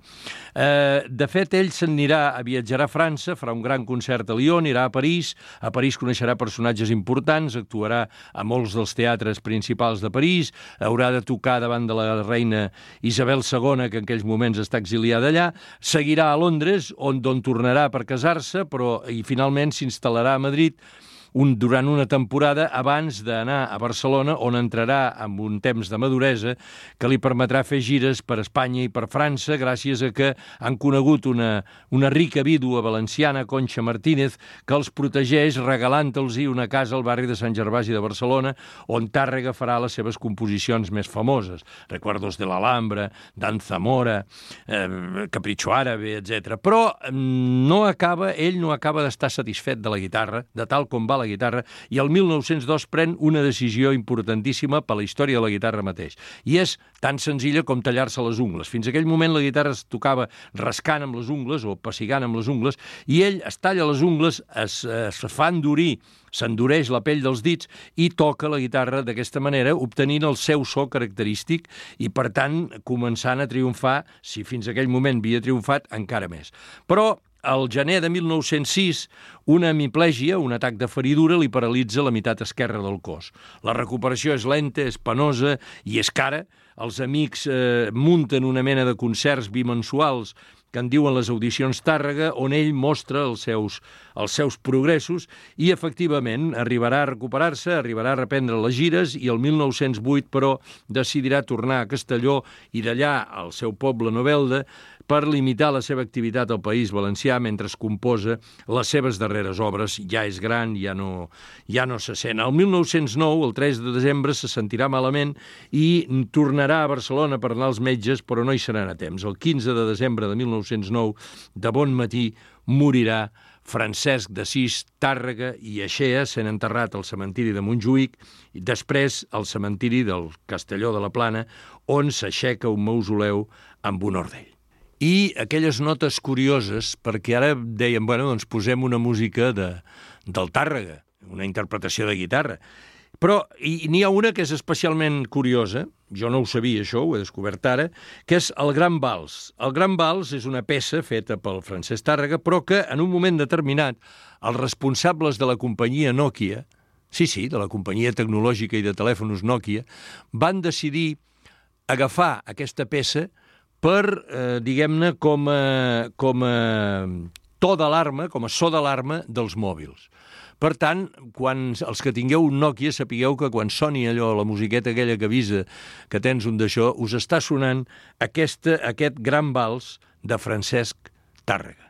Eh, de fet, ell se'n anirà a viatjar a França, farà un gran concert a Lyon, irà a París, a París coneixerà personatges importants, actuarà a molts dels teatres principals de París, haurà de tocar davant de la reina Isabel segona, que en aquells moments està exiliada allà, seguirà a Londres, on, on tornarà per casar-se, però i finalment s'instal·larà a Madrid un, durant una temporada abans d'anar a Barcelona, on entrarà amb un temps de maduresa que li permetrà fer gires per Espanya i per França, gràcies a que han conegut una, una rica vídua valenciana, Concha Martínez, que els protegeix regalant-los una casa al barri de Sant Gervasi de Barcelona, on Tàrrega farà les seves composicions més famoses. Recuerdos de l'Alhambra, Dan Zamora, eh, Capricho Árabe, etcètera. Però no acaba, ell no acaba d'estar satisfet de la guitarra, de tal com va la guitarra, i el mil nou-cents dos pren una decisió importantíssima per la història de la guitarra mateix. I és tan senzilla com tallar-se les ungles. Fins a aquell moment la guitarra es tocava rascant amb les ungles o pessigant amb les ungles, i ell es talla les ungles, es, es fa endurir, s'endureix la pell dels dits i toca la guitarra d'aquesta manera, obtenint el seu so característic i, per tant, començant a triomfar, si fins a aquell moment havia triomfat, encara més. Però al gener de mil nou-cents sis, una hemiplegia, un atac de feridura, li paralitza la meitat esquerra del cos. La recuperació és lenta, és penosa i és cara. Els amics eh, munten una mena de concerts bimensuals que en diuen les audicions Tàrrega, on ell mostra els seus, els seus progressos i, efectivament, arribarà a recuperar-se, arribarà a reprendre les gires i el mil nou-cents vuit, però, decidirà tornar a Castelló i d'allà al seu poble Novelda per limitar la seva activitat al País Valencià mentre es composa les seves darreres obres. Ja és gran, ja no, ja no se sent. El mil nou-cents nou, el tres de desembre, se sentirà malament i tornarà a Barcelona per anar als metges, però no hi seran a temps. El quinze de desembre de mil nou-cents nou, de bon matí, morirà Francesc d'Assís Tàrrega i Aixea, sent enterrat al cementiri de Montjuïc i després al cementiri del Castelló de la Plana, on s'aixeca un mausoleu amb honor d'ell. I aquelles notes curioses, perquè ara dèiem, bueno, doncs posem una música de, del Tàrrega, una interpretació de guitarra. Però n'hi ha una que és especialment curiosa, jo no ho sabia això, ho he descobert ara, que és el Gran Vals. El Gran Vals és una peça feta pel Francesc Tàrrega, però que en un moment determinat els responsables de la companyia Nokia, sí, sí, de la companyia tecnològica i de telèfons Nokia, van decidir agafar aquesta peça per, eh, diguem-ne, com a, com a to d'alarma, com a so d'alarma dels mòbils. Per tant, quan els que tingueu un Nokia sapigueu que quan soni allò, la musiqueta aquella que avisa que tens un d'això, us està sonant aquesta, aquest Gran Vals de Francesc Tàrrega.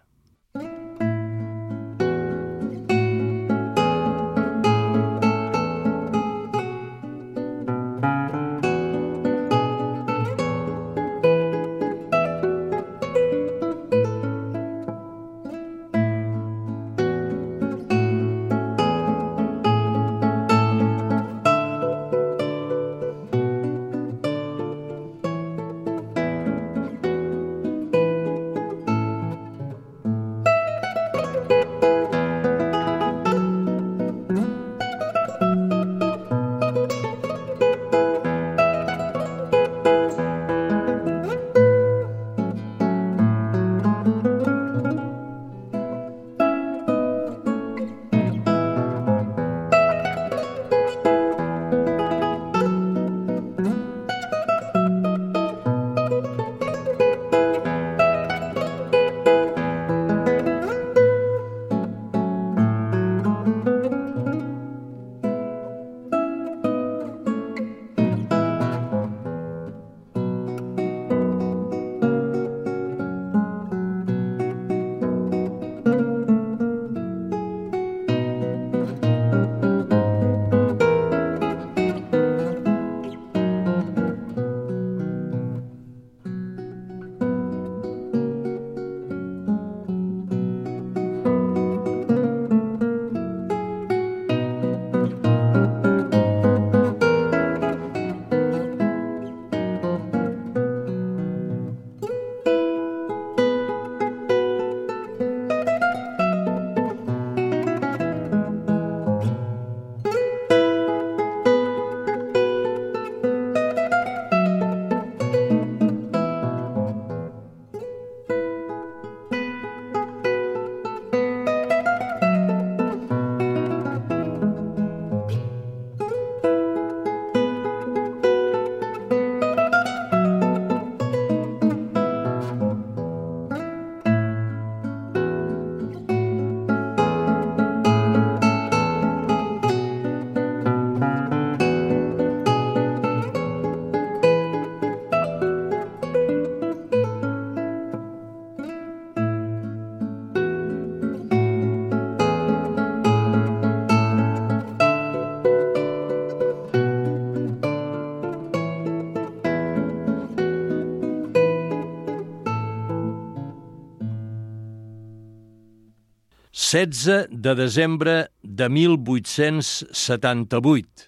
setze de desembre de mil vuit-cents setanta-vuit.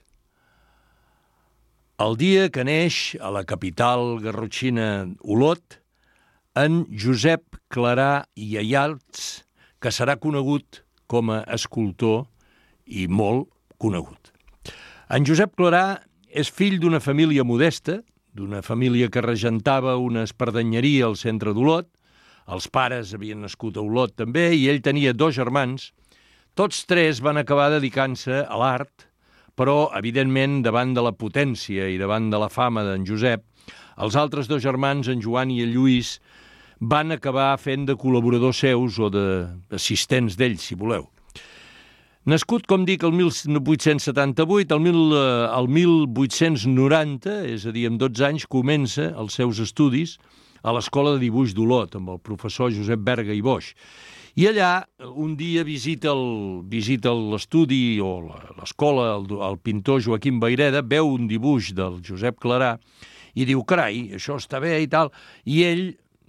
El dia que neix a la capital garrotxina Olot en Josep Clarà i Ayats, que serà conegut com a escultor i molt conegut. En Josep Clarà és fill d'una família modesta, d'una família que regentava una espardenyeria al centre d'Olot. Els pares havien nascut a Olot també i ell tenia dos germans. Tots tres van acabar dedicant-se a l'art, però, evidentment, davant de la potència i davant de la fama d'en Josep, els altres dos germans, en Joan i el Lluís, van acabar fent de col·laboradors seus o d'assistents d'ells, si voleu. Nascut, com dic, el mil vuit-cents setanta-vuit, el, mil, el mil vuit-cents noranta, és a dir, amb dotze anys, comença els seus estudis a l'Escola de Dibuix d'Olot, amb el professor Josep Berga i Boix. I allà, un dia visita el, visita l'estudi o l'escola, el, el pintor Joaquim Vayreda, veu un dibuix del Josep Clarà i diu, carai, això està bé i tal. I ell,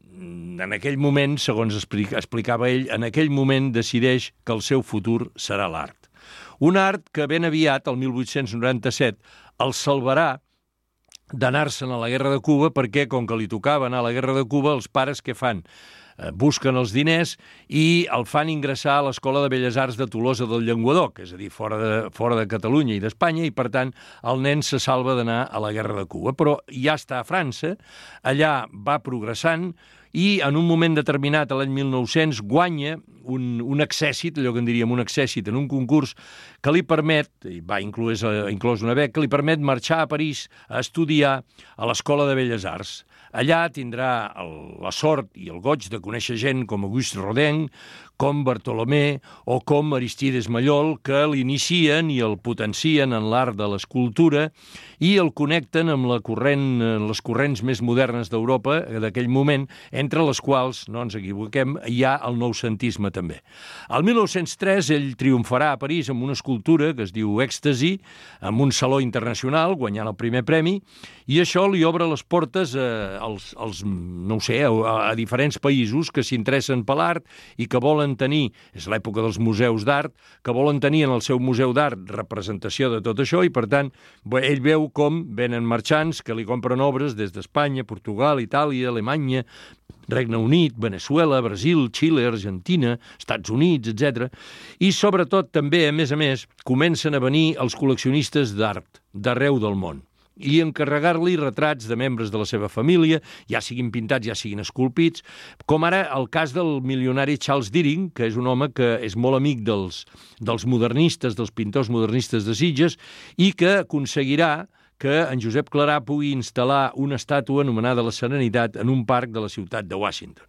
en aquell moment, segons explica, explicava ell, en aquell moment decideix que el seu futur serà l'art. Un art que ben aviat, el mil vuit-cents noranta-set, el salvarà d'anar-se'n a la Guerra de Cuba perquè, com que li tocava anar a la Guerra de Cuba, els pares què fan? Busquen els diners i el fan ingressar a l'Escola de Belles Arts de Tolosa del Llenguadoc, és a dir, fora de, fora de Catalunya i d'Espanya, i per tant el nen se salva d'anar a la Guerra de Cuba. Però ja està a França, allà va progressant i en un moment determinat, l'any mil nou-cents, guanya un, un accèssit, allò que en diríem un accèssit, en un concurs que li permet, i va inclòs, inclòs una beca, que li permet marxar a París a estudiar a l'Escola de Belles Arts. Allà tindrà el, la sort i el goig de conèixer gent com Auguste Rodin, com Bartolomé o com Aristides Mallol, que l'inicien i el potencien en l'art de l'escultura i el connecten amb la corrent, les corrents més modernes d'Europa d'aquell moment, entre les quals, no ens equivoquem, hi ha el noucentisme també. El mil nou-cents tres ell triomfarà a París amb una escultura que es diu Èxtasi, amb un saló internacional, guanyant el primer premi, i això li obre les portes a, als, als, no ho sé, a, a diferents països que s'interessen per l'art i que volen tenir, és l'època dels museus d'art, que volen tenir en el seu museu d'art representació de tot això i, per tant, ell veu com venen marxants que li compren obres des d'Espanya, Portugal, Itàlia, Alemanya, Regne Unit, Veneçuela, Brasil, Xile, Argentina, Estats Units, etcètera. I, sobretot, també, a més a més, comencen a venir els col·leccionistes d'art d'arreu del món i encarregar-li retrats de membres de la seva família, ja siguin pintats, ja siguin esculpits, com ara el cas del milionari Charles Deering, que és un home que és molt amic dels, dels modernistes, dels pintors modernistes de Sitges, i que aconseguirà que en Josep Clarà pugui instal·lar una estàtua anomenada La Serenitat en un parc de la ciutat de Washington.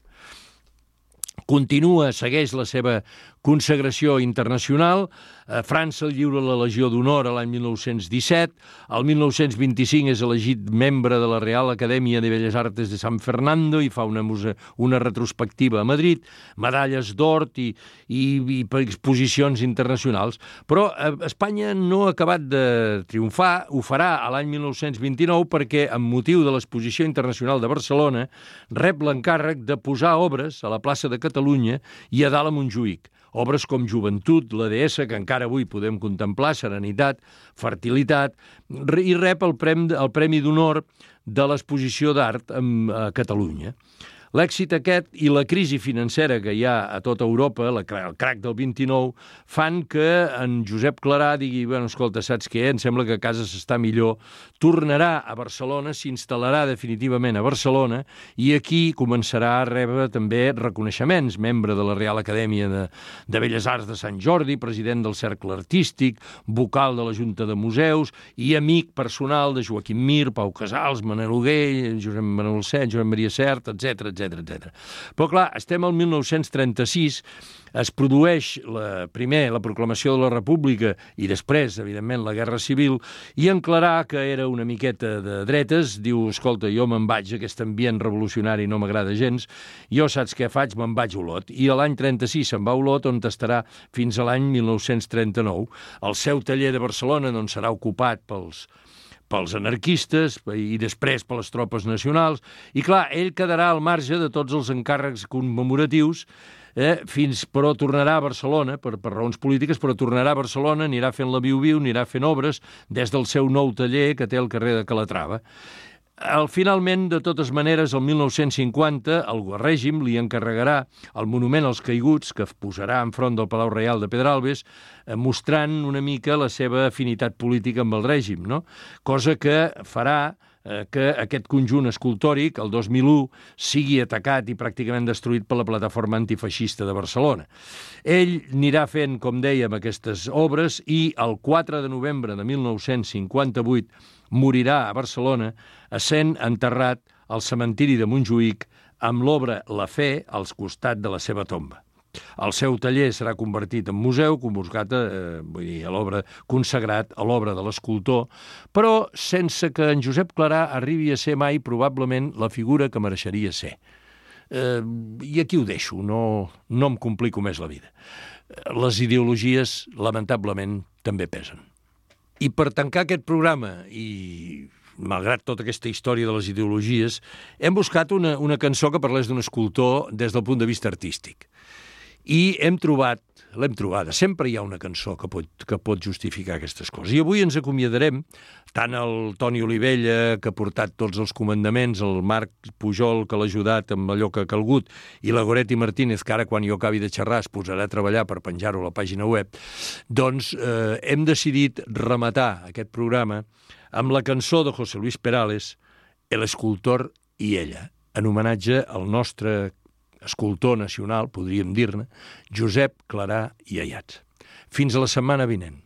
Continua, segueix la seva consagració internacional. A França el lliura la Legió d'Honor a l'any mil nou-cents disset. El mil nou-cents vint-i-cinc és elegit membre de la Real Acadèmia de Belles Artes de San Fernando i fa una, una retrospectiva a Madrid, medalles d'or i, i, i exposicions internacionals. Però Espanya no ha acabat de triomfar, ho farà a l'any mil nou-cents vint-i-nou perquè, amb motiu de l'Exposició Internacional de Barcelona, rep l'encàrrec de posar obres a la plaça de Catalunya i a dalt a Montjuïc. Obres com Joventut, la deessa, que encara avui podem contemplar, Serenitat, Fertilitat, i rep el premi, el Premi d'Honor de l'Exposició d'Art a Catalunya. L'èxit aquest i la crisi financera que hi ha a tota Europa, el crac del vint-i-nou, fan que en Josep Clarà digui, bueno, escolta, saps què? Em sembla que a casa s'està millor. Tornarà a Barcelona, s'instal·larà definitivament a Barcelona i aquí començarà a rebre també reconeixements, membre de la Real Acadèmia de, de Belles Arts de Sant Jordi, president del Cercle Artístic, vocal de la Junta de Museus i amic personal de Joaquim Mir, Pau Casals, Manel Huguell, Josep Manuel Set, Josep Maria Sert, etcètera, etcètera. etcètera. Però, clar, estem al mil nou-cents trenta-sis, es produeix la, primer la proclamació de la República i després, evidentment, la Guerra Civil, i en Clarà, que era una miqueta de dretes, diu, escolta, jo me'n vaig, aquest ambient revolucionari no m'agrada gens, jo saps què faig? Me'n vaig a Olot. I a l'any trenta-sis se'n va a Olot, on estarà fins a l'any mil nou-cents trenta-nou. El seu taller de Barcelona doncs, serà ocupat pels pels anarquistes i després per les tropes nacionals. I clar, ell quedarà al marge de tots els encàrrecs commemoratius, eh, fins, però tornarà a Barcelona, per, per raons polítiques, però tornarà a Barcelona, anirà fent la viu-viu, anirà fent obres des del seu nou taller que té al carrer de Calatrava. Al, finalment, de totes maneres, el mil nou-cents cinquanta, el règim li encarregarà el monument als caiguts que posarà enfront del Palau Reial de Pedralbes, eh, mostrant una mica la seva afinitat política amb el règim, no? Cosa que farà eh, que aquest conjunt escultòric, el dos mil u, sigui atacat i pràcticament destruït per la plataforma antifeixista de Barcelona. Ell anirà fent, com dèiem, aquestes obres i el quatre de novembre de mil nou-cents cinquanta-vuit morirà a Barcelona, essent enterrat al cementiri de Montjuïc amb l'obra La Fe al costat de la seva tomba. El seu taller serà convertit en museu, convocat a, eh, vull dir, a l'obra consagrat a l'obra de l'escultor, però sense que en Josep Clarà arribi a ser mai probablement la figura que mereixeria ser. Eh, I aquí ho deixo, no, no em complico més la vida. Les ideologies, lamentablement, també pesen. I per tancar aquest programa, i malgrat tota aquesta història de les ideologies, hem buscat una, una cançó que parlés d'un escultor des del punt de vista artístic. I hem trobat, l'hem trobada, sempre hi ha una cançó que pot, que pot justificar aquestes coses. I avui ens acomiadarem, tant el Toni Olivella, que ha portat tots els comandaments, el Marc Pujol, que l'ha ajudat amb allò que ha calgut, i la Goretti Martínez, que ara quan jo acabi de xerrar es posarà a treballar per penjar-ho a la pàgina web, doncs eh, hem decidit rematar aquest programa amb la cançó de José Luis Perales, El escultor i ella, en homenatge al nostre escultor nacional, podríem dir-ne, Josep Clarà i Ayats. Fins a la setmana vinent.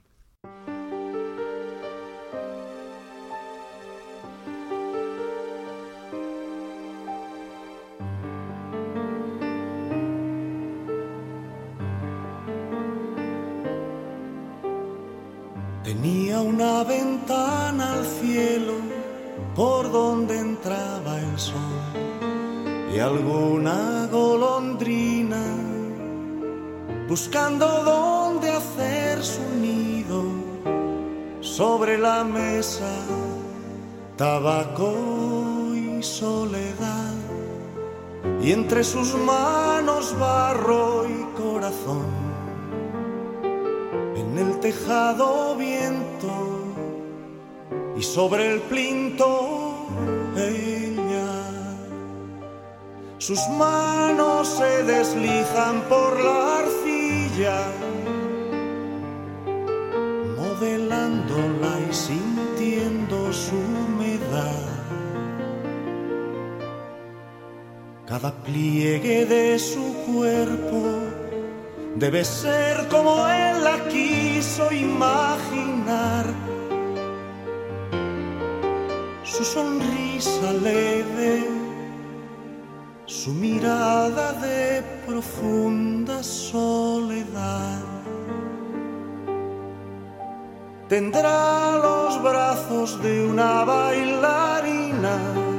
Tenía una ventana al cielo por donde entraba el sol. Y alguna golondrina buscando dónde hacer su nido, sobre la mesa tabaco y soledad, y entre sus manos barro y corazón. En el tejado viento y sobre el plinto ella. Sus manos se deslizan por la arcilla, modelándola y sintiendo su humedad. Cada pliegue de su cuerpo debe ser como él la quiso imaginar. Su sonrisa leve, su mirada de profunda soledad. Tendrá los brazos de una bailarina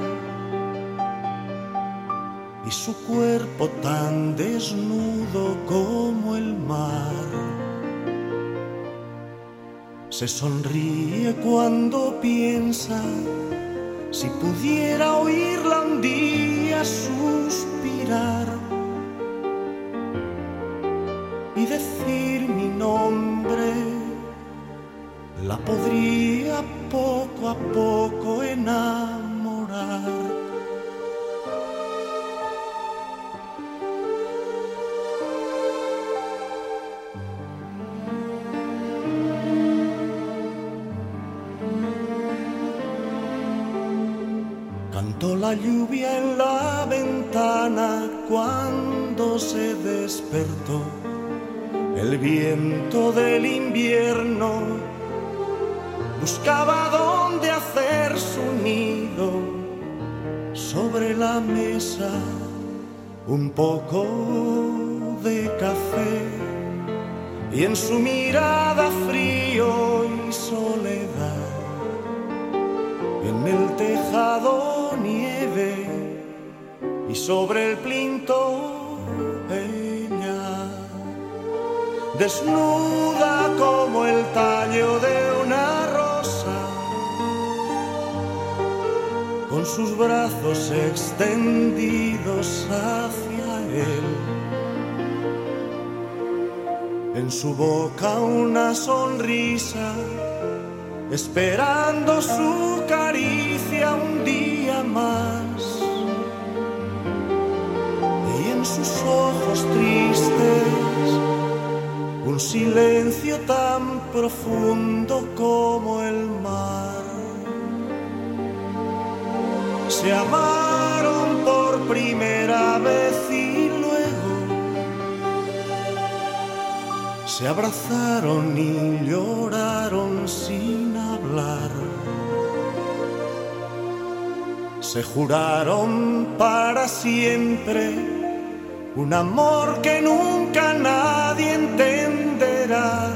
y su cuerpo tan desnudo como el mar. Se sonríe cuando piensa, si pudiera oírla un día suspirar y decir mi nombre, la podría poco a poco enamorar. Cantó la lluvia en la ventana cuando se despertó. El viento del invierno buscaba dónde hacer su nido. Sobre la mesa un poco de café y en su mirada frío y soledad. En el tejado nieve y sobre el plinto ella, desnuda como el tallo de una rosa, sus brazos extendidos hacia él. En su boca una sonrisa, esperando su caricia un día más. Y en sus ojos tristes un silencio tan profundo como el mar. Se amaron por primera vez y luego se abrazaron y lloraron sin hablar. Se juraron para siempre un amor que nunca nadie entenderá.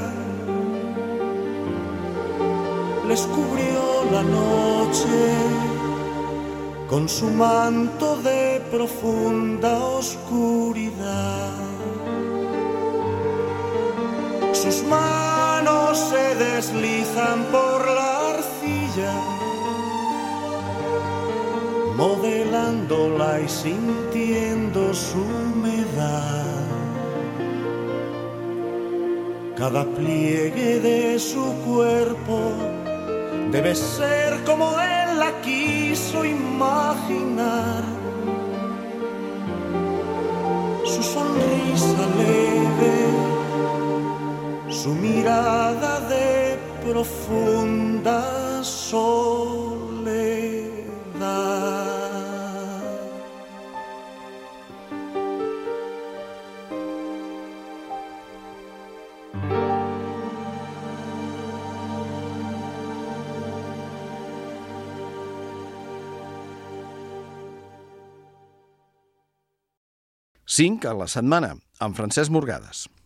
Les cubrió la noche con su manto de profunda oscuridad. Sus manos se deslizan por la arcilla, modelándola y sintiendo su humedad. Cada pliegue de su cuerpo debe ser como él la quiso imaginar. Su sonrisa leve, su mirada de profunda soledad. cinc a la setmana, amb Francesc Morgades.